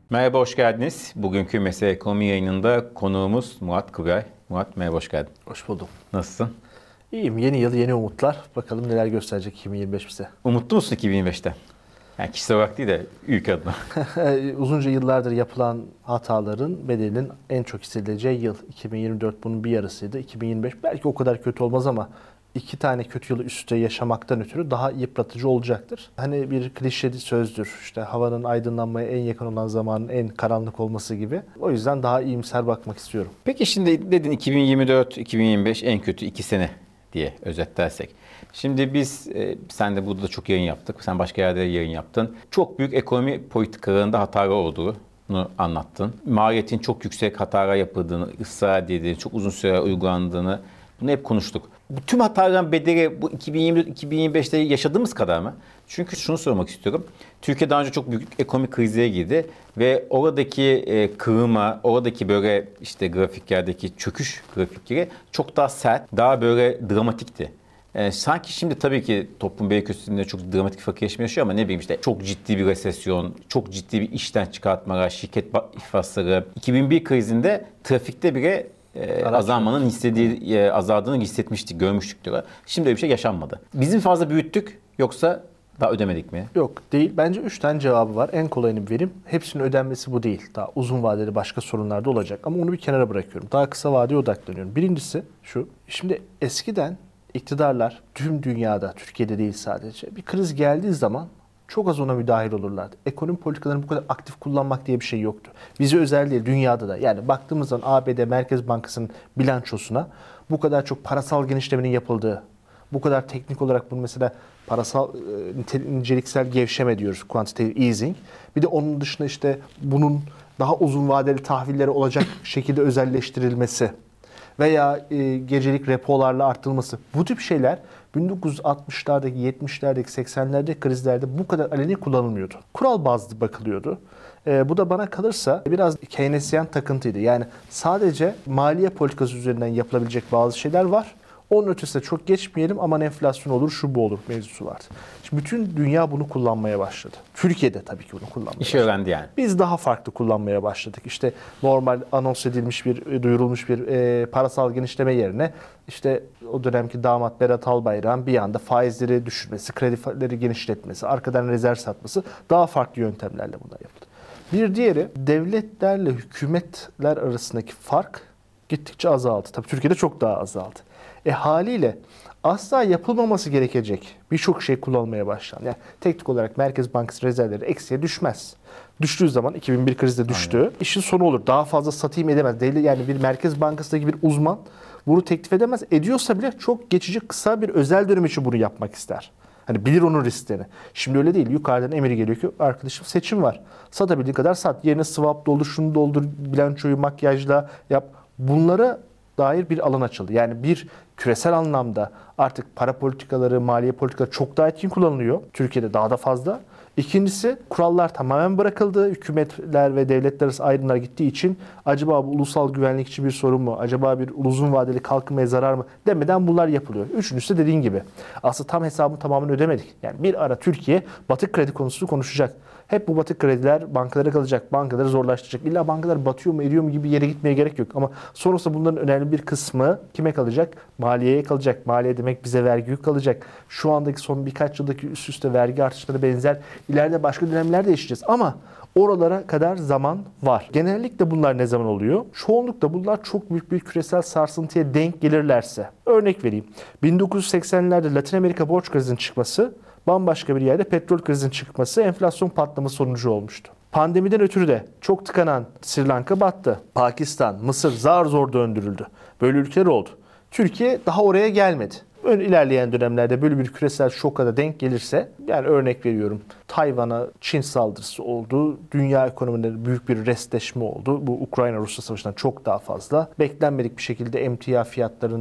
Merhaba, hoş geldiniz. Bugünkü Mesele Ekonomi yayınında konuğumuz Murat Kubilay. Murat, merhaba, hoş geldin. Hoş buldum. Nasılsın? İyiyim. Yeni yıl, yeni umutlar. Bakalım neler gösterecek 2025 bize. Umutlu musun 2025'te? Yani kişisel olarak değil de ülke adına. Uzunca yıllardır yapılan hataların bedelinin en çok hissedileceği yıl. 2024 bunun bir yarısıydı. 2025 belki o kadar kötü olmaz ama iki tane kötü yılı üst üste yaşamaktan ötürü daha yıpratıcı olacaktır. Hani bir klişe sözdür. İşte havanın aydınlanmaya en yakın olan zamanın en karanlık olması gibi. O yüzden daha iyimser bakmak istiyorum. Peki şimdi dedin 2024-2025 en kötü 2 sene diye özetlersek. Şimdi biz, sen de burada çok yayın yaptık. Sen başka yerde yayın yaptın. Çok büyük ekonomi politikalarında hatalar olduğunu anlattın. Maliyetin çok yüksek hatalar yapıldığını, ısrar edildiğini, çok uzun süre uygulandığını bunu hep konuştuk. Bu tüm hataların bedeli bu 2024-2025'te yaşadığımız kadar mı? Çünkü şunu sormak istiyorum. Türkiye daha önce çok büyük ekonomik krizlere girdi ve oradaki kırılma, oradaki böyle işte grafiklerdeki çöküş grafikleri çok daha sert, daha böyle dramatikti. Sanki şimdi tabii ki toplum belli kesimlerinde çok dramatik fakirleşme yaşıyor ama ne bileyim işte çok ciddi bir resesyon, çok ciddi bir işten çıkartmalar, şirket iflasları. 2001 krizinde trafikte bile azalmanın azaldığını hissetmiştik, görmüştük diyorlar. Şimdi öyle bir şey yaşanmadı. Bizim fazla büyüttük yoksa daha ödemedik mi? Yok değil. Bence 3 tane cevabı var. En kolayını vereyim. Hepsinin ödenmesi bu değil. Daha uzun vadeli başka sorunlar da olacak. Ama onu bir kenara bırakıyorum. Daha kısa vadeye odaklanıyorum. Birincisi şu. Şimdi eskiden iktidarlar tüm dünyada, Türkiye'de değil sadece, bir kriz geldiği zaman çok az ona müdahil olurlardı. Ekonomi politikalarını bu kadar aktif kullanmak diye bir şey yoktu. Bize özel değil, dünyada da. Yani baktığımız zaman ABD Merkez Bankası'nın bilançosuna bu kadar çok parasal genişlemenin yapıldığı, bu kadar teknik olarak bunu mesela parasal niceliksel gevşeme diyoruz, quantitative easing. Bir de onun dışında işte bunun daha uzun vadeli tahvilleri olacak şekilde özelleştirilmesi veya gecelik repolarla artırılması. Bu tip şeyler 1960'lardaki, 70'lerdeki, 80'lerdeki krizlerde bu kadar aleni kullanılmıyordu. Kural bazlı bakılıyordu. Bu da bana kalırsa biraz Keynesyen takıntıydı. Yani sadece maliye politikası üzerinden yapılabilecek bazı şeyler var. Onun ötesine çok geçmeyelim, aman enflasyon olur, şu bu olur mevzusu vardı. Şimdi bütün dünya bunu kullanmaya başladı. Türkiye'de tabii ki bunu kullanmaya İşe öğrendi yani. Biz daha farklı kullanmaya başladık. İşte normal anons edilmiş duyurulmuş bir parasal genişleme yerine işte o dönemki damat Berat Albayrak'ın bir anda faizleri düşürmesi, kredileri genişletmesi, arkadan rezerv satması daha farklı yöntemlerle bunlar yapıldı. Bir diğeri devletlerle hükümetler arasındaki fark gittikçe azaldı. Tabii Türkiye'de çok daha azaldı. Haliyle asla yapılmaması gerekecek birçok şey kullanılmaya başlandı. Yani teknik olarak Merkez Bankası rezervleri eksiye düşmez. Düştüğü zaman 2001 krizde düştü. Aynen. İşin sonu olur. Daha fazla satayım edemez. Yani bir Merkez Bankası'ndaki bir uzman bunu teklif edemez. Ediyorsa bile çok geçici kısa bir özel dönem için bunu yapmak ister. Hani bilir onun risklerini. Şimdi öyle değil. Yukarıdan emir geliyor ki arkadaşım seçim var. Satabildiğin kadar sat. Yerine swap doldur, şunu doldur, bilançoyu makyajla yap. Bunlara dair bir alan açıldı. Yani bir küresel anlamda artık para politikaları, maliye politikaları çok daha etkin kullanılıyor. Türkiye'de daha da fazla. İkincisi kurallar tamamen bırakıldı. Hükümetler ve devletler arası ayrımlar gittiği için acaba bu ulusal güvenlik için bir sorun mu? Acaba bir uzun vadeli kalkınmaya zarar mı? Demeden bunlar yapılıyor. Üçüncüsü dediğin gibi. Aslında tam hesabını tamamen ödemedik. Yani bir ara Türkiye batık kredi konusunu konuşacak. Hep bu batık krediler bankalara kalacak, bankaları zorlaştıracak. İlla bankalar batıyor mu, eriyor mu gibi bir yere gitmeye gerek yok. Ama sonrasında bunların önemli bir kısmı kime kalacak? Maliyeye kalacak. Maliye demek bize vergi yük kalacak. Şu andaki son birkaç yıldaki üst üste vergi artışları benzer. İleride başka dönemlerde yaşayacağız. Ama oralara kadar zaman var. Genellikle bunlar ne zaman oluyor? Çoğunlukla bunlar çok büyük bir küresel sarsıntıya denk gelirlerse. Örnek vereyim. 1980'lerde Latin Amerika borç krizinin çıkması, bambaşka bir yerde petrol krizinin çıkması, enflasyon patlaması sonucu olmuştu. Pandemiden ötürü de çok tıkanan Sri Lanka battı. Pakistan, Mısır zar zor döndürüldü. Böyle ülkeler oldu. Türkiye daha oraya gelmedi. Böyle ilerleyen dönemlerde böyle bir küresel şoka da denk gelirse, yani örnek veriyorum, Tayvan'a Çin saldırısı oldu, dünya ekonomilerinde büyük bir restleşme oldu. Bu Ukrayna-Rusya savaşından çok daha fazla. Beklenmedik bir şekilde emtia fiyatlarında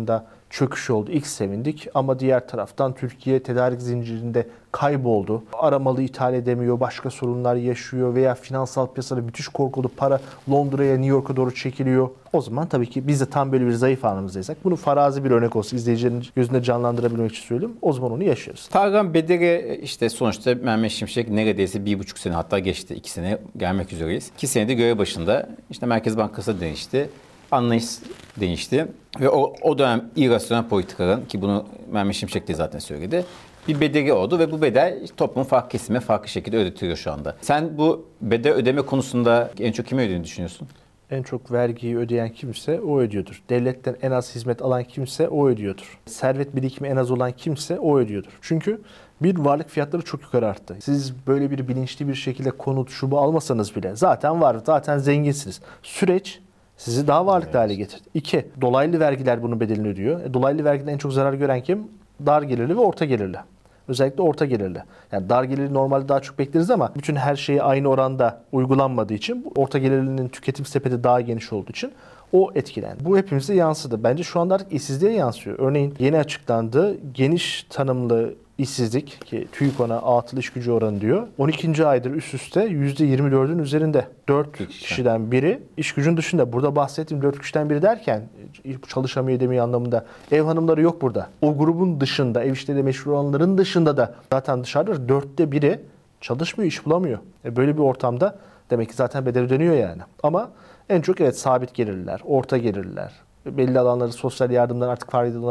çöküş oldu. İlk sevindik ama diğer taraftan Türkiye tedarik zincirinde kayboldu. Aramalı ithal edemiyor, başka sorunlar yaşıyor veya finansal piyasada müthiş korkulu para Londra'ya, New York'a doğru çekiliyor. O zaman tabii ki biz de tam böyle bir zayıf anımızdaysak, bunu farazi bir örnek olsun, izleyicilerin gözünde canlandırabilmek için söylüyorum. O zaman onu yaşarız. Tarkan Bedere işte sonuçta Mehmet Şimşek neredeyse 1,5 sene, hatta geçti 2 sene gelmek üzereyiz. 2 senede görev başında, işte Merkez Bankası değişti. Anlayış değişti ve o dönem irrasyonel politikaların, ki bunu Mehmet Şimşek de zaten söyledi, bir bedeli oldu ve bu bedel toplumun farklı kesime farklı şekilde ödetiliyor şu anda. Sen bu bedel ödeme konusunda en çok kime ödediğini düşünüyorsun? En çok vergiyi ödeyen kimse o ödüyordur. Devletten en az hizmet alan kimse o ödüyordur. Servet birikimi en az olan kimse o ödüyordur. Çünkü bir, varlık fiyatları çok yukarı arttı. Siz böyle bir bilinçli bir şekilde konut, şubu almasanız bile zaten var, zaten zenginsiniz. Süreç sizi daha varlıklı hale getirdi. 2, dolaylı vergiler bunun bedelini ödüyor. Dolaylı vergiden en çok zarar gören kim? Dar gelirli ve orta gelirli. Özellikle orta gelirli. Yani dar gelirli normalde daha çok bekleriz ama bütün her şeyi aynı oranda uygulanmadığı için, orta gelirlinin tüketim sepeti daha geniş olduğu için o etkilendi. Bu hepimize yansıdı. Bence şu anda artık işsizliğe yansıyor. Örneğin yeni açıklandı geniş tanımlı işsizlik, ki TÜİK ona atıl iş gücü oranı diyor. 12. aydır üst üste %24'ün üzerinde. 4 kişiden biri iş gücün dışında. Burada bahsettiğim 4 kişiden biri derken çalışamıyor edemiyor anlamında. Ev hanımları yok burada. O grubun dışında, ev işleri meşgul olanların dışında da zaten dışarıda 4'te biri çalışmıyor, iş bulamıyor. Böyle bir ortamda demek ki zaten bedel ödeniyor yani. Ama en çok evet sabit gelirliler, orta gelirliler, belli alanları sosyal yardımdan artık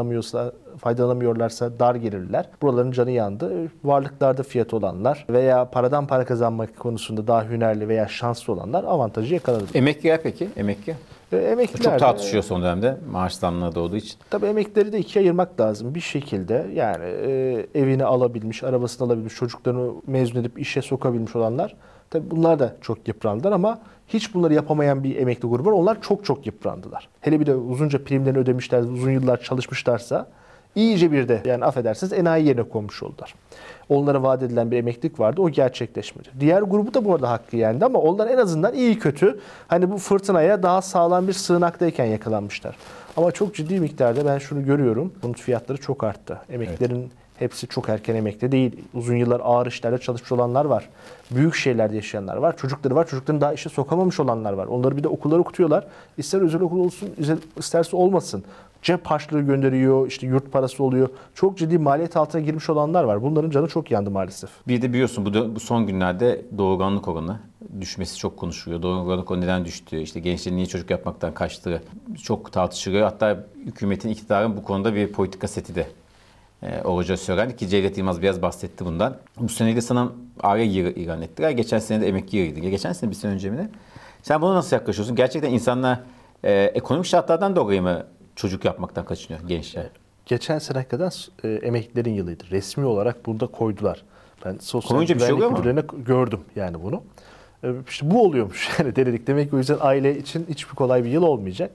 faydalanamıyorlarsa dar gelirliler. Buraların canı yandı. Varlıklarda fiyat olanlar veya paradan para kazanmak konusunda daha hünerli veya şanslı olanlar avantajı yakaladı. Emekliler peki? Emekli? Emekliler çok tartışıyor son dönemde maaş zamları da olduğu için. Tabii emeklileri de ikiye ayırmak lazım. Bir şekilde yani evini alabilmiş, arabasını alabilmiş, çocuklarını mezun edip işe sokabilmiş olanlar, tabii bunlar da çok yıprandılar ama hiç bunları yapamayan bir emekli grubu var. Onlar çok çok yıprandılar. Hele bir de uzunca primlerini ödemişler, uzun yıllar çalışmışlarsa iyice bir de yani affedersiniz enayi yerine konmuş oldular. Onlara vaat edilen bir emeklilik vardı, o gerçekleşmedi. Diğer grubu da bu arada hakkı yendi ama onlar en azından iyi kötü hani bu fırtınaya daha sağlam bir sığınaktayken yakalanmışlar. Ama çok ciddi miktarda ben şunu görüyorum, konut fiyatları çok arttı. Emeklilerin hepsi çok erken emekli değil. Uzun yıllar ağır işlerde çalışmış olanlar var. Büyük şehirlerde yaşayanlar var. Çocukları var. Çocuklarını daha işe sokamamış olanlar var. Onları bir de okulları okutuyorlar. İster özel okul olsun, isterse olmasın. Cep harçlığı gönderiyor, işte yurt parası oluyor. Çok ciddi maliyet altına girmiş olanlar var. Bunların canı çok yandı maalesef. Bir de biliyorsun bu son günlerde doğurganlık oranı düşmesi çok konuşuluyor. Doğurganlık oranı neden düştü? İşte gençlerin niye çocuk yapmaktan kaçtığı çok tartışılıyor. Hatta hükümetin, iktidarın bu konuda bir politika seti de olacağı söylendi ki Cevdet Yılmaz biraz bahsetti bundan. Bu sene de sana aile yılı ilan ettiler. Geçen sene de emekli yılıydı. Geçen sene bir sene önce mi ne? Sen buna nasıl yaklaşıyorsun? Gerçekten insanlar ekonomik şartlardan dolayı mı çocuk yapmaktan kaçınıyor gençler? Geçen sene kadar emeklilerin yılıydı. Resmi olarak bunu da koydular. Ben sosyal Koyunca güvenlik şey müdürlerine gördüm yani bunu. İşte bu oluyormuş yani denedik. Demek ki o yüzden aile için hiçbir kolay bir yıl olmayacak.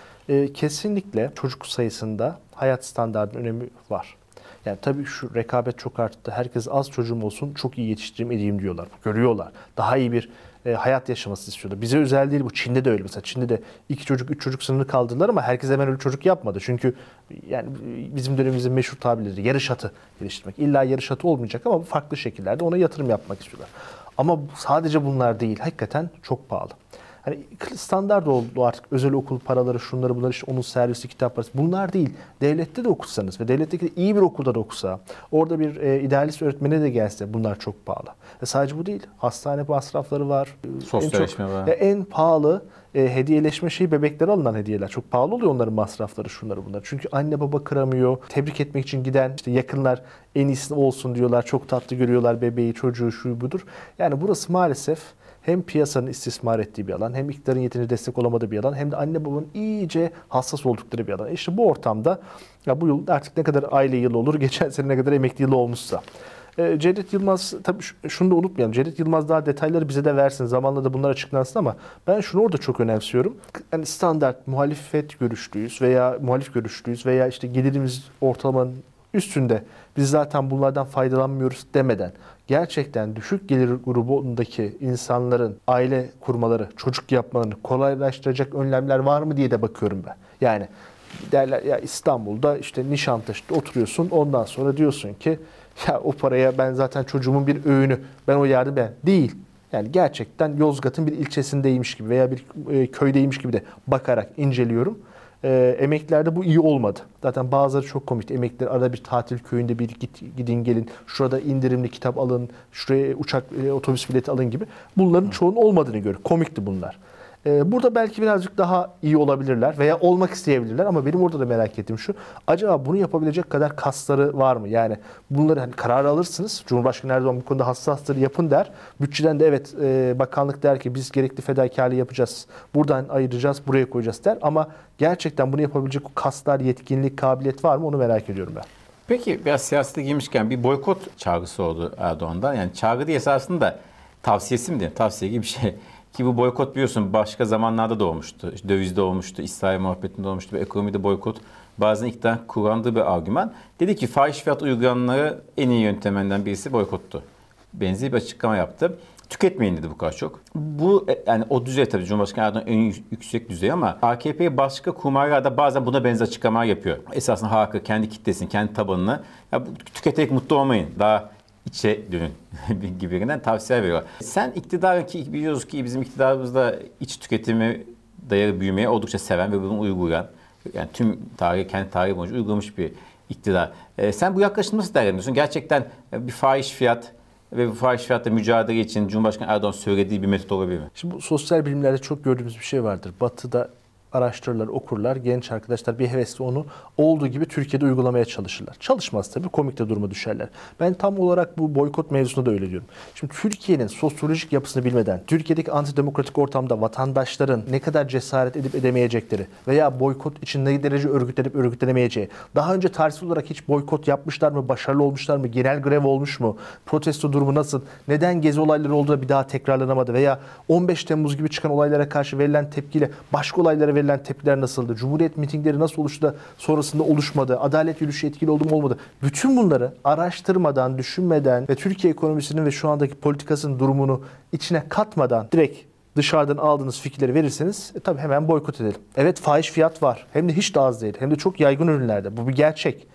Kesinlikle çocuk sayısında hayat standartının önemi var. Yani tabii şu rekabet çok arttı. Herkes az çocuğum olsun, çok iyi yetiştireyim edeyim diyorlar. Görüyorlar. Daha iyi bir hayat yaşamasını istiyorlar. Bize özel değil bu. Çin'de de öyle. Mesela Çin'de de 2 çocuk, 3 çocuk sınırını kaldırdılar ama herkes hemen öyle çocuk yapmadı. Çünkü yani bizim dönemimizin meşhur tabirleri yarış atı geliştirmek. İlla yarış atı olmayacak ama farklı şekillerde ona yatırım yapmak istiyorlar. Ama sadece bunlar değil. Hakikaten çok pahalı. Hani standart oldu artık özel okul paraları, şunları bunlar, işte onun servisi, kitap parası. Bunlar değil. Devlette de okusanız ve devletteki de iyi bir okulda da okusa, orada bir idealist öğretmene de gelse bunlar çok pahalı. Sadece bu değil. Hastane masrafları var. Sosyalleşme var. En pahalı hediyeleşme şeyi bebeklere alınan hediyeler. Çok pahalı oluyor onların masrafları, şunları bunlar. Çünkü anne baba kıramıyor. Tebrik etmek için giden işte yakınlar en iyisi olsun diyorlar. Çok tatlı görüyorlar bebeği, çocuğu, şu budur. Yani burası maalesef hem piyasanın istismar ettiği bir alan, hem iktidarın yeterince destek olamadığı bir alan, hem de anne babanın iyice hassas oldukları bir alan. İşte bu ortamda ya bu yıl artık ne kadar aile yılı olur, geçen sene ne kadar emekli yılı olmuşsa. Cevdet Yılmaz, tabii şunu da unutmayalım. Cevdet Yılmaz daha detayları bize de versin. Zamanla da bunlar açıklansın ama ben şunu orada çok önemsiyorum. Yani standart muhalefet görüşlüyüz veya muhalif görüşlüyüz veya işte gelirimiz ortalamanın üstünde, biz zaten bunlardan faydalanmıyoruz demeden gerçekten düşük gelir grubundaki insanların aile kurmaları, çocuk yapmalarını kolaylaştıracak önlemler var mı diye de bakıyorum ben. Yani Derler ya İstanbul'da işte Nişantaşı'da oturuyorsun. Ondan sonra diyorsun ki ya o paraya ben zaten çocuğumun bir öğünü ben o yerde ben değil. Yani gerçekten Yozgat'ın bir ilçesindeymiş gibi veya bir köydeymiş gibi de bakarak inceliyorum. Emeklilerde bu iyi olmadı. Zaten bazıları çok komik. Emekliler arada bir tatil köyünde bir gidin gelin. Şurada indirimli kitap alın. Şuraya uçak otobüs bileti alın gibi. Bunların çoğunun olmadığını görüyorum. Komikti bunlar. Burada belki birazcık daha iyi olabilirler veya olmak isteyebilirler ama benim orada da merak ettiğim şu. Acaba bunu yapabilecek kadar kasları var mı? Yani bunları hani karar alırsınız. Cumhurbaşkanı Erdoğan bu konuda hassastır yapın der. Bütçeden de evet bakanlık der ki biz gerekli fedakarlığı yapacağız. Buradan ayıracağız, buraya koyacağız der. Ama gerçekten bunu yapabilecek kaslar, yetkinlik, kabiliyet var mı onu merak ediyorum ben. Peki biraz siyasete girmişken bir boykot çağrısı oldu Erdoğan'dan. Yani çağrı değil esasında tavsiyesi mi diyeyim? Tavsiye gibi bir şey. Ki bu boykot biliyorsun başka zamanlarda da olmuştu. İşte dövizde olmuştu, İsrail muhabbetinde olmuştu ve ekonomide boykot bazen iktidar kullandığı bir argüman. Dedi ki fahiş fiyat uygulamaları en iyi yöntemlerinden birisi boykottu. Benzer bir açıklama yaptı. Tüketmeyin dedi bu kadar çok. Bu yani o düzey tabii Cumhurbaşkanı Erdoğan en yüksek düzey ama AKP başka kurmaylar da bazen buna benzer açıklamalar yapıyor. Esasında halkı, kendi kitlesini, kendi tabanını ya tüketerek mutlu olmayın. Daha içe dönün gibilerinden tavsiye veriyor. Sen iktidarı ki biliyoruz ki bizim iktidarımızda iç tüketimi dayalı büyümeye oldukça seven ve bunu uygulayan yani tüm tarihi kendi tarihi boyunca uygulamış bir iktidar. Sen bu yaklaşımı nasıl değerlendiriyorsun? Gerçekten bir fahiş fiyat ve bu fahiş fiyatla mücadele için Cumhurbaşkanı Erdoğan söylediği bir metot olabilir mi? Şimdi bu sosyal bilimlerde çok gördüğümüz bir şey vardır. Batı'da araştırırlar, okurlar, genç arkadaşlar bir hevesle onu olduğu gibi Türkiye'de uygulamaya çalışırlar. Çalışmaz tabii, komikte duruma düşerler. Ben tam olarak bu boykot mevzusunda da öyle diyorum. Şimdi Türkiye'nin sosyolojik yapısını bilmeden, Türkiye'deki antidemokratik ortamda vatandaşların ne kadar cesaret edip edemeyecekleri veya boykot için ne derece örgütlenip örgütlenemeyeceği, daha önce tarihsel olarak hiç boykot yapmışlar mı, başarılı olmuşlar mı, genel grev olmuş mu, protesto durumu nasıl, neden gezi olayları oldu da bir daha tekrarlanamadı veya 15 Temmuz gibi çıkan olaylara karşı verilen tepkiyle başka olaylara verilen tepkiler nasıldı? Cumhuriyet mitingleri nasıl oluştu da sonrasında oluşmadı? Adalet yürüyüşü etkili oldu mu olmadı? Bütün bunları araştırmadan, düşünmeden ve Türkiye ekonomisinin ve şu andaki politikasının durumunu içine katmadan direkt dışarıdan aldığınız fikirleri verirseniz tabii hemen boykot edelim. Evet fahiş fiyat var. Hem de hiç de az değil. Hem de çok yaygın ürünlerde. Bu bir gerçek.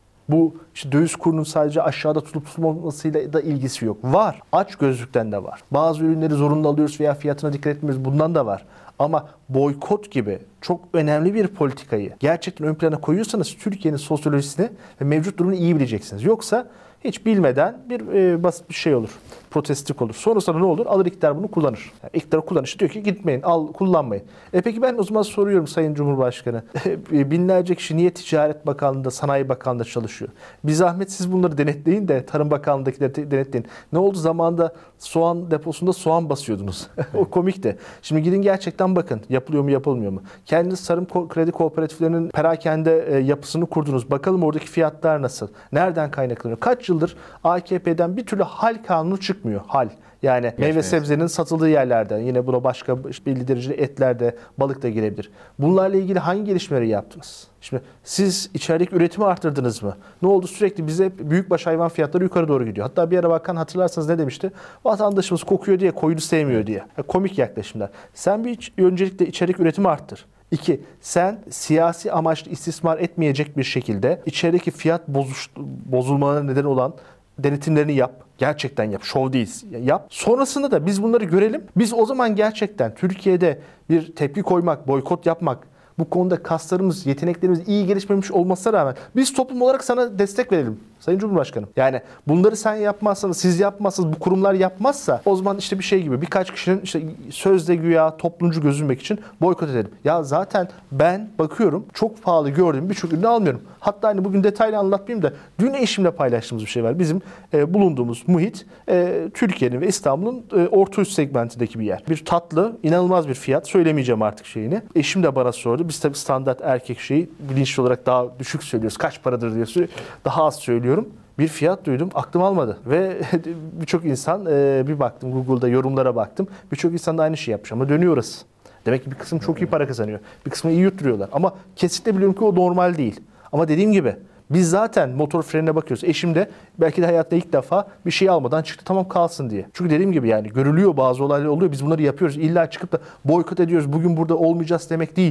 Bu işte döviz kurunun sadece aşağıda tutup tutulmamasıyla da ilgisi yok. Var. Aç gözlükten de var. Bazı ürünleri zorunlu alıyoruz veya fiyatına dikkat etmiyoruz. Bundan da var. Ama boykot gibi çok önemli bir politikayı gerçekten ön plana koyuyorsanız Türkiye'nin sosyolojisini ve mevcut durumunu iyi bileceksiniz. Yoksa hiç bilmeden bir basit bir şey olur. Protestik olur. Sonrasında ne olur? Alır iktidar bunu kullanır. Yani iktidar kullanışı diyor ki gitmeyin, kullanmayın. Peki ben o zaman soruyorum Sayın Cumhurbaşkanı. Binlerce kişi niye Ticaret Bakanlığı'nda, Sanayi Bakanlığı'nda çalışıyor? Bir zahmet siz bunları denetleyin de Tarım Bakanlığı'ndakileri denetleyin. Ne oldu zamanında soğan deposunda soğan basıyordunuz. O komikti. Şimdi gidin gerçekten bakın. Yapılıyor mu yapılmıyor mu? Kendiniz tarım kredi kooperatiflerinin perakende yapısını kurdunuz. Bakalım oradaki fiyatlar nasıl? Nereden kaynaklanıyor? Kaç yıldır AKP'den bir türlü hal kanunu çıkmıyor. Hal. Yani meyve sebzenin satıldığı yerlerden. Yine buna başka belli derecede etler de balık da girebilir. Bunlarla ilgili hangi gelişmeleri yaptınız? Şimdi siz içerideki üretimi arttırdınız mı? Ne oldu? Sürekli bize büyükbaş hayvan fiyatları yukarı doğru gidiyor. Hatta bir ara bakan hatırlarsanız ne demişti? Vatandaşımız kokuyor diye koyunu sevmiyor diye. Komik yaklaşımlar. Sen bir öncelikle içerik üretimi arttır. 2. Sen siyasi amaçlı istismar etmeyecek bir şekilde içerideki fiyat bozulmalarına neden olan denetimlerini yap. Gerçekten yap. Şov değil. Yap. Sonrasında da biz bunları görelim. Biz o zaman gerçekten Türkiye'de bir tepki koymak, boykot yapmak, bu konuda kaslarımız, yeteneklerimiz iyi gelişmemiş olmasına rağmen biz toplum olarak sana destek verelim Sayın Cumhurbaşkanım. Yani bunları sen yapmazsanız, siz yapmazsanız, bu kurumlar yapmazsa o zaman işte bir şey gibi birkaç kişinin işte sözde güya toplumcu gözünmek için boykot edelim. Ya zaten ben bakıyorum çok pahalı gördüğüm birçok ürünü almıyorum. Hatta hani bugün detaylı anlatmayayım da dün eşimle paylaştığımız bir şey var. Bizim bulunduğumuz muhit Türkiye'nin ve İstanbul'un orta üst segmentindeki bir yer. Bir tatlı, inanılmaz bir fiyat. Söylemeyeceğim artık şeyini. Eşim de bana sordu. Biz tabii standart erkek şeyi bilinçli olarak daha düşük söylüyoruz. Kaç paradır diye daha az söylüyorum. Bir fiyat duydum, aklım almadı ve birçok insan bir baktım Google'da yorumlara baktım. Birçok insan da aynı şeyi yapmış ama dönüyor orası. Demek ki bir kısım çok iyi para kazanıyor. Bir kısmı iyi yutturuyorlar ama kesinlikle biliyorum ki o normal değil. Ama dediğim gibi biz zaten motor frenine bakıyoruz. Eşim de belki de hayatta ilk defa bir şey almadan çıktı tamam kalsın diye. Çünkü dediğim gibi yani görülüyor bazı olaylar oluyor. Biz bunları yapıyoruz. İlla çıkıp da boykot ediyoruz. Bugün burada olmayacağız demek değil.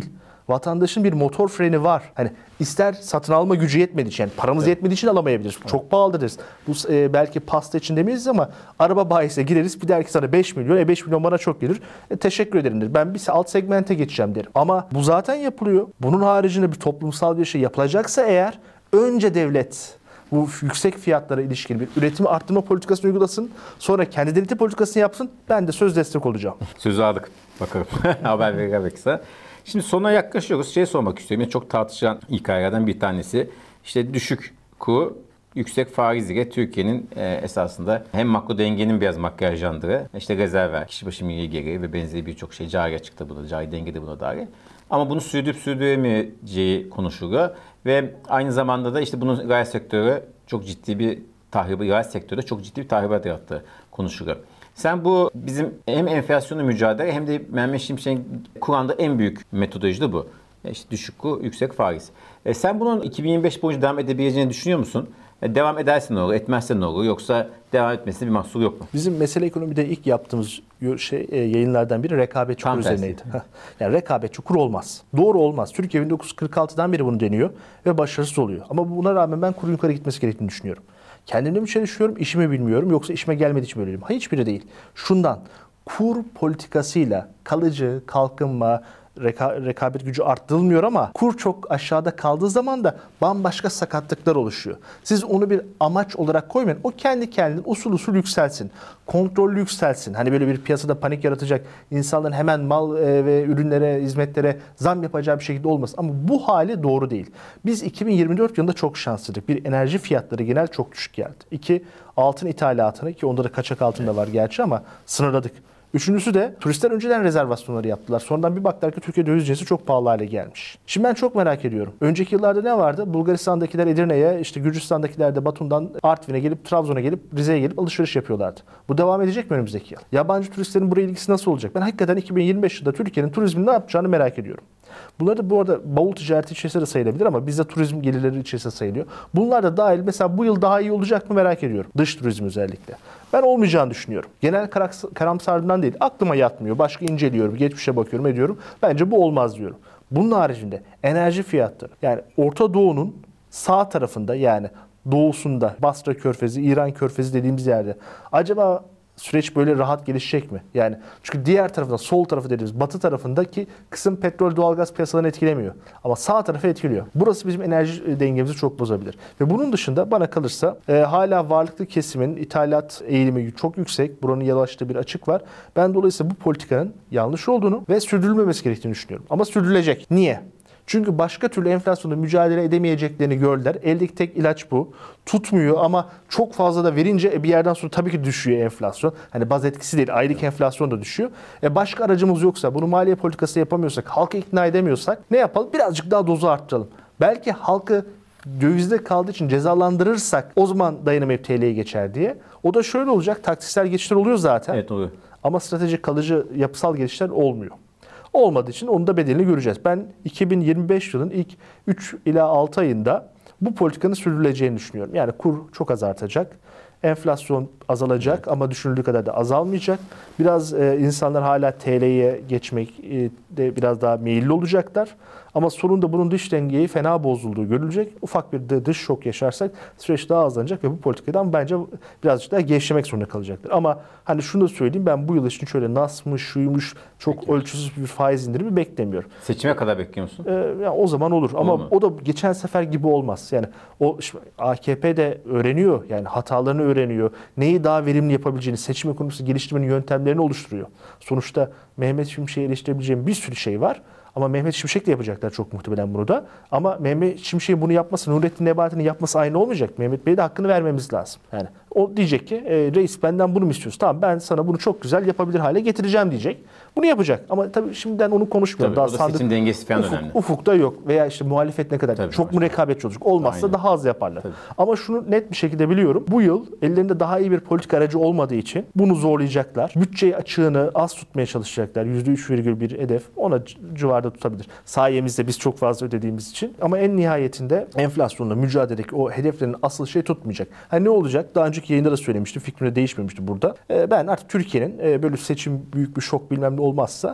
Vatandaşın bir motor freni var. Hani ister satın alma gücü yetmediği için, yani paramız yetmediği için alamayabiliriz. Çok pahalıdır deriz. Bu belki pasta için demeyiz ama araba bayisine gireriz. Bir der ki sana 5 milyon. 5 milyon bana çok gelir. Teşekkür ederim der. Ben bir alt segmente geçeceğim derim. Ama bu zaten yapılıyor. Bunun haricinde bir toplumsal bir şey yapılacaksa eğer önce devlet bu yüksek fiyatlara ilişkin bir üretimi arttırma politikasını uygulasın. Sonra kendi devleti politikasını yapsın. Ben de söz destek olacağım. Sözü aldık. Bakalım. Haber verirse. Şimdi sona yaklaşıyoruz. Sormak istiyorum. Yani çok tartışılan hikayelerden bir tanesi. İşte düşük kur, yüksek faiz ile Türkiye'nin esasında hem makro dengenin biraz makyajlandığı, işte rezerv ver, kişi başı milli geliri ve benzeri birçok şey cari açıkta buna, cari denge de buna dahil. Ama bunu sürdürüp sürdüremeyeceği konuşuluyor. Ve aynı zamanda da işte bunun reel sektörü çok ciddi bir tahribat, reel sektörde çok ciddi bir tahribat yarattığı konuşuluyor. Sen bu bizim hem enflasyonla mücadele hem de Mehmet Şimşek'in kullandığı en büyük metodoloji de bu. İşte düşük kur, yüksek faiz. Sen bunun 2025 boyunca devam edebileceğini düşünüyor musun? Devam ederse ne olur, etmezse ne olur? Yoksa devam etmesine bir mahsur yok mu? Bizim mesele ekonomide ilk yaptığımız yayınlardan biri rekabetçi kur üzerineydi. Yani rekabetçi kur olmaz. Doğru olmaz. Türkiye 1946'dan beri bunu deniyor ve başarısız oluyor. Ama buna rağmen ben kurun yukarı gitmesi gerektiğini düşünüyorum. Kendimle mi çalışıyorum, işimi bilmiyorum yoksa işime gelmediği için böyleyim. Hayır, hiçbiri değil. Şundan, kur politikasıyla kalıcı kalkınma, rekabet gücü arttırılmıyor ama kur çok aşağıda kaldığı zaman da bambaşka sakatlıklar oluşuyor. Siz onu bir amaç olarak koymayın. O kendi kendine usul usul yükselsin. Kontrollü yükselsin. Hani böyle bir piyasada panik yaratacak, insanların hemen mal ve ürünlere, hizmetlere zam yapacağı bir şekilde olmasın. Ama bu hali doğru değil. Biz 2024 yılında çok şanslıydık. Bir, enerji fiyatları genel çok düşük geldi. İki, altın ithalatını, ki onda da kaçak altın da var gerçi ama sınırladık. Üçüncüsü de turistler önceden rezervasyonları yaptılar. Sonradan bir baktılar ki Türkiye döviz cinsi çok pahalı hale gelmiş. Şimdi ben çok merak ediyorum. Önceki yıllarda ne vardı? Bulgaristan'dakiler Edirne'ye, işte Gürcistan'dakiler de Batum'dan Artvin'e gelip, Trabzon'a gelip, Rize'ye gelip alışveriş yapıyorlardı. Bu devam edecek mi önümüzdeki yıl? Yabancı turistlerin buraya ilgisi nasıl olacak? Ben hakikaten 2025 yılında Türkiye'nin turizmini ne yapacağını merak ediyorum. Bunlar da bu arada bavul ticareti içerisinde de sayılabilir ama bizde turizm gelirleri içerisinde sayılıyor. Bunlar da dahil. Mesela bu yıl daha iyi olacak mı merak ediyorum. Dış turizm özellikle. Ben olmayacağını düşünüyorum. Genel karamsarlığından değil. Aklıma yatmıyor. Başka inceliyorum. Geçmişe bakıyorum, ediyorum. Bence bu olmaz diyorum. Bunun haricinde enerji fiyatları. Yani Orta Doğu'nun sağ tarafında, yani doğusunda, Basra Körfezi, İran Körfezi dediğimiz yerde acaba süreç böyle rahat gelişecek mi? Yani çünkü diğer tarafında, sol tarafı dediğimiz batı tarafındaki kısım petrol, doğalgaz piyasalarını etkilemiyor. Ama sağ tarafı etkiliyor. Burası bizim enerji dengemizi çok bozabilir. Ve bunun dışında bana kalırsa hala varlıklı kesimin ithalat eğilimi çok yüksek. Buranın yavaşladığı bir açık var. Ben dolayısıyla bu politikanın yanlış olduğunu ve sürdürülmemesi gerektiğini düşünüyorum. Ama sürdürülecek. Niye? Çünkü başka türlü enflasyonla mücadele edemeyeceklerini gördüler. Eldeki tek ilaç bu. Tutmuyor ama çok fazla da verince bir yerden sonra tabii ki düşüyor enflasyon. Hani baz etkisi değil, aylık enflasyon da düşüyor. Başka aracımız yoksa, bunu maliye politikası yapamıyorsak, halkı ikna edemiyorsak ne yapalım? Birazcık daha dozu arttıralım. Belki halkı dövizde kaldığı için cezalandırırsak o zaman dayanamayıp TL'ye geçer diye. O da şöyle olacak. Taktiksel geçişler oluyor zaten. Evet, oluyor. Ama stratejik, kalıcı, yapısal geçişler olmuyor. Olmadığı için onun da bedelini göreceğiz. Ben 2025 yılın ilk 3 ila 6 ayında bu politikanın sürdürüleceğini düşünüyorum. Yani kur çok az artacak. Enflasyon azalacak ama düşünüldüğü kadar da azalmayacak. Biraz insanlar hala TL'ye geçmek de biraz daha meyilli olacaklar. Ama sonunda bunun dış dengeyi fena bozulduğu görülecek. Ufak bir de dış şok yaşarsak süreç daha hızlanacak ve bu politikadan bence birazcık daha gevşemek zorunda kalacaklar. Ama hani şunu da söyleyeyim, ben bu yıl için şöyle nasmış, şuymuş, çok ölçüsüz bir faiz indirimi beklemiyorum. Seçime kadar bekliyor musun? Yani o zaman olur ama o da geçen sefer gibi olmaz. Yani o AKP de öğreniyor, yani hatalarını öğreniyor. Neyi daha verimli yapabileceğini, seçim ekonomisi geliştirmenin yöntemlerini oluşturuyor. Sonuçta Mehmet Şimşek'e eleştirebileceğim bir sürü şey var. Ama Mehmet Şimşek'le yapacaklar çok muhtemelen bunu da. Ama Mehmet Şimşek'in bunu yapması, Nurettin Nebati'nin yapması aynı olmayacak. Mehmet Bey'e de hakkını vermemiz lazım. Yani o diyecek ki reis benden bunu mu istiyorsun? Tamam, ben sana bunu çok güzel yapabilir hale getireceğim diyecek. Bunu yapacak. Ama tabii şimdiden onu konuşmuyorum. Tabii, daha seçim dengesi falan önemli. Ufukta yok. Veya işte muhalefet ne kadar tabii, çok mu rekabetçi olacak? Olmazsa daha az yaparlar. Tabii. Ama şunu net bir şekilde biliyorum. Bu yıl ellerinde daha iyi bir politik aracı olmadığı için bunu zorlayacaklar. Bütçe açığını az tutmaya çalışacaklar. %3,1 hedef ona civarda tutabilir. Sayemizde biz çok fazla ödediğimiz için. Ama en nihayetinde enflasyonla mücadeledeki o hedeflerin asıl şey tutmayacak. Ne olacak? Daha önceki yayında da söylemiştim. Fikrim de değişmemişti burada. Ben artık Türkiye'nin böyle seçim büyük bir şok bilmem ne olmazsa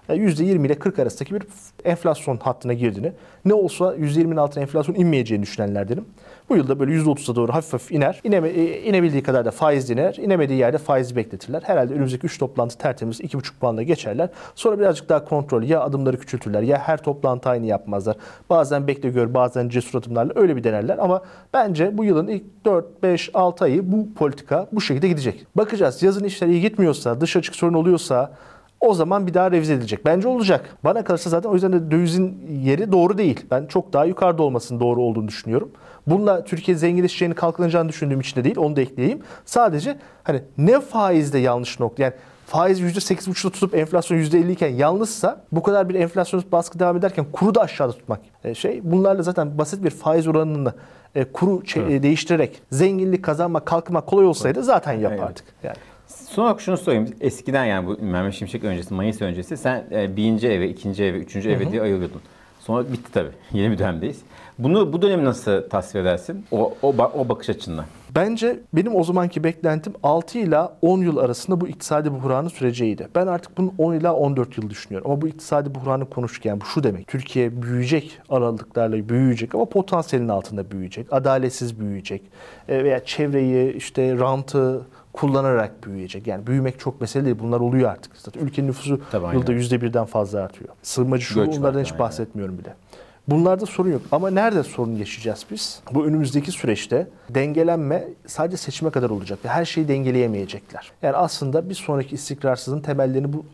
%20 ile 40 arasındaki bir enflasyon hattına girdiğini, ne olsa %20'nin altına enflasyon inmeyeceğini düşünenlerdenim. Bu yılda böyle %30'a doğru hafif hafif iner. İnebildiği kadar da faiz iner. İnemediği yerde faizi bekletirler. Herhalde önümüzdeki 3 toplantı tertemiz 2,5 puanla geçerler. Sonra birazcık daha kontrol, ya adımları küçültürler ya her toplantı aynı yapmazlar. Bazen bekle gör, bazen cesur adımlarla öyle bir denerler. Ama bence bu yılın ilk 4, 5, 6 ayı bu politika bu şekilde gidecek. Bakacağız, yazın işler iyi gitmiyorsa, dış açık sorun oluyorsa o zaman bir daha revize edilecek. Bence olacak. Bana kalırsa zaten o yüzden de dövizin yeri doğru değil. Ben çok daha yukarıda olmasının doğru olduğunu düşünüyorum. Bununla Türkiye zenginleşeceğini, kalkınacağını düşündüğüm için de değil. Onu da ekleyeyim. Sadece hani ne faizde yanlış nokta. Yani faiz %8,5'da tutup enflasyon %50 iken yalnızsa, bu kadar bir enflasyonist baskı devam ederken kuru da aşağıda tutmak. Bunlarla zaten basit bir faiz oranını kuru değiştirerek zenginlik kazanmak, kalkınmak kolay olsaydı zaten yapardık. Yani. Son olarak şunu sorayım. Eskiden yani bu Mehmet Şimşek öncesi, Mayıs öncesi sen birinci eve, ikinci eve, üçüncü eve diye ayırıyordun. Sonra bitti tabii. Yeni bir dönemdeyiz. Bu dönemi nasıl tasvir edersin? O bakış açınla. Bence benim o zamanki beklentim 6 ila 10 yıl arasında bu iktisadi buhranın süreceğiydi. Ben artık bunun 10 ila 14 yıl düşünüyorum. Ama bu iktisadi buhranı konuşurken bu şu demek. Türkiye büyüyecek, aralıklarla büyüyecek ama potansiyelin altında büyüyecek. Adaletsiz büyüyecek. Veya çevreyi, işte rantı kullanarak büyüyecek. Yani büyümek çok mesele değil. Bunlar oluyor artık. Zaten ülkenin nüfusu yılda %1'den fazla artıyor. Sığınmacı şu onlardan hiç bahsetmiyorum bile. Bunlarda sorun yok. Ama nerede sorun yaşayacağız biz? Bu önümüzdeki süreçte dengelenme sadece seçime kadar olacak. Her şeyi dengeleyemeyecekler. Yani aslında bir sonraki istikrarsızlığın temellerini bu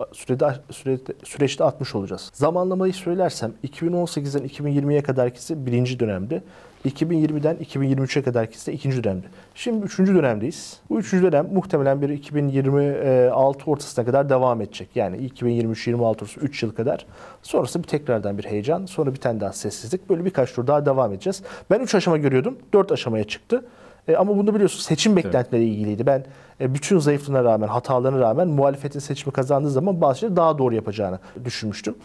süreçte atmış olacağız. Zamanlamayı söylersem 2018'den 2020'ye kadarkisi birinci dönemde. 2020'den 2023'e kadarkisi de ikinci dönemde. Şimdi üçüncü dönemdeyiz. Bu üçüncü dönem muhtemelen bir 2026 ortasına kadar devam edecek. Yani 2023-26 ortası 3 yıl kadar. Sonrası bir tekrardan bir heyecan. Sonra bir tane daha sessizlik. Böyle birkaç tur daha devam edeceğiz. Ben 3 aşama görüyordum. 4 aşamaya çıktı. Ama bunu biliyorsun seçim beklentileriyle ilgiliydi. Ben bütün zayıflığına rağmen, hatalarına rağmen muhalefetin seçimi kazandığı zaman bazı şeyleri daha doğru yapacağını düşünmüştüm.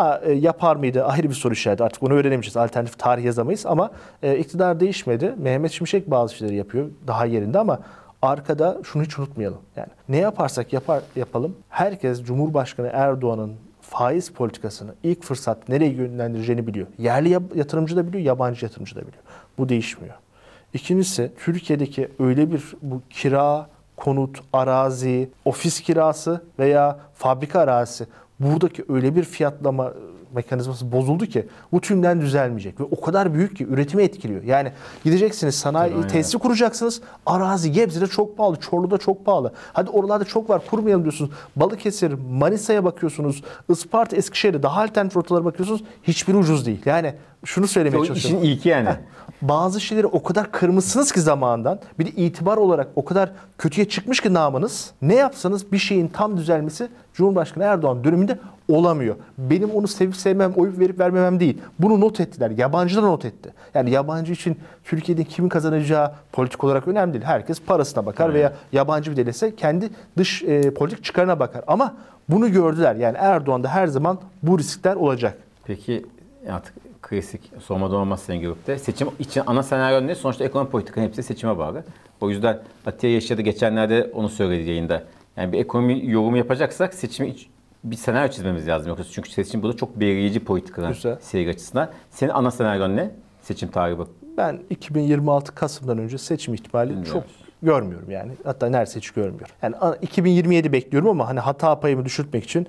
Yapar mıydı? Ayrı bir soru işareti. Artık onu öğrenemeyeceğiz. Alternatif tarih yazamayız ama iktidar değişmedi. Mehmet Şimşek bazı şeyleri yapıyor daha yerinde ama arkada şunu hiç unutmayalım. Yani ne yaparsak yapalım. Herkes Cumhurbaşkanı Erdoğan'ın faiz politikasını ilk fırsat nereye yönlendireceğini biliyor. Yerli yatırımcı da biliyor, yabancı yatırımcı da biliyor. Bu değişmiyor. İkincisi, Türkiye'deki öyle bir bu kira, konut, arazi, ofis kirası veya fabrika arazisi, buradaki öyle bir fiyatlama mekanizması bozuldu ki bu tümden düzelmeyecek ve o kadar büyük ki üretimi etkiliyor. Yani gideceksiniz sanayi tesisi kuracaksınız. Arazi Gebze'de çok pahalı, Çorlu'da çok pahalı. Hadi oralarda çok var, kurmayalım diyorsunuz. Balıkesir, Manisa'ya bakıyorsunuz. Isparta, Eskişehir'e daha alternatif rotalara bakıyorsunuz. Hiçbiri ucuz değil. Yani şunu söylemeye çalışıyorum. İşin ilki yani. Bazı şeyleri o kadar kırmışsınız ki zamandan, bir de itibar olarak o kadar kötüye çıkmış ki namınız, ne yapsanız bir şeyin tam düzelmesi Cumhurbaşkanı Erdoğan döneminde olamıyor. Benim onu sevip sevmem, oy verip vermemem değil. Bunu not ettiler. Yabancılar not etti. Yani yabancı için Türkiye'de kimin kazanacağı politik olarak önemli değil. Herkes parasına bakar veya yabancı bir devletse kendi dış politik çıkarına bakar. Ama bunu gördüler. Yani Erdoğan'da her zaman bu riskler olacak. Peki artık klasik sormadan olmaz senin grupta. Seçim için ana senaryo ne? Sonuçta ekonomi politikanın hepsi seçime bağlı. O yüzden Atiye Yaşar'da geçenlerde onu söyledi yayında. Yani bir ekonomi yorumu yapacaksak seçimi bir senaryo çizmemiz lazım. Yoksa çünkü seçim burada çok belirleyici politikanın seyir açısından. Senin ana senaryon ne? Seçim tarihi bak. Ben 2026 Kasım'dan önce seçim ihtimali çok görmüyorum yani. Hatta neredeyse hiç görmüyorum. Yani 2027 bekliyorum ama hani hata payımı düşürtmek için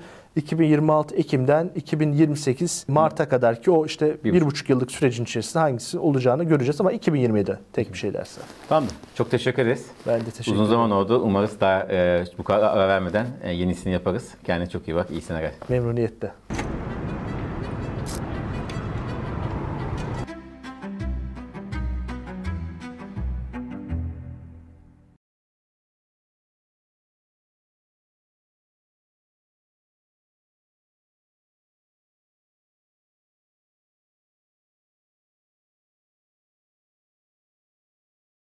2026 Ekim'den 2028 Mart'a kadar ki o işte 1,5 yıllık sürecin içerisinde hangisi olacağını göreceğiz ama 2027'de tek bir şey derse. Tamam. Çok teşekkür ederiz. Ben de teşekkür ederim. Uzun zaman oldu. Umarız daha bu kadar ara vermeden yenisini yaparız. Kendine çok iyi bak. İyi seneler. Memnuniyetle.